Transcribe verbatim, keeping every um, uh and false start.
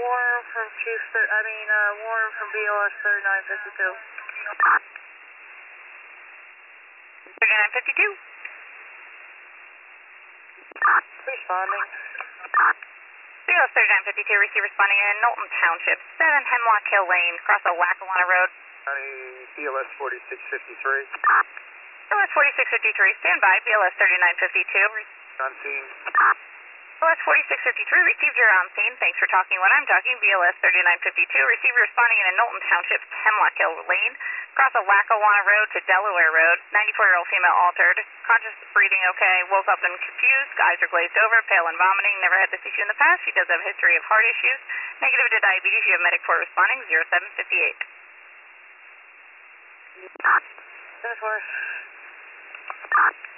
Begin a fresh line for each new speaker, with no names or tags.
Warren from Chief, I mean, uh, Warren from B L S thirty-nine fifty-two.
thirty-nine fifty-two.
Responding.
B L S thirty-nine fifty-two, receive responding in Knowlton Township, seven Hemlock Hill Lane, across the Lackawanna Road.
B L S forty-six fifty-three.
B L S forty-six fifty-three, stand by, B L S thirty-nine fifty-two.
On scene.
B L S forty-six fifty-three, received your on scene. Thanks for talking when I'm talking. B L S thirty-nine fifty-two, receive responding in Knowlton Township, Hemlock Hill Lane, across the Lackawanna Road to Delaware Road. ninety-four-year-old female altered. Conscious, breathing okay. Woke up and confused. Eyes are glazed over. Pale and vomiting. Never had this issue in the past. She does have a history of heart issues. Negative to diabetes. You have medic for responding. zero seven fifty-eight.
That's worse.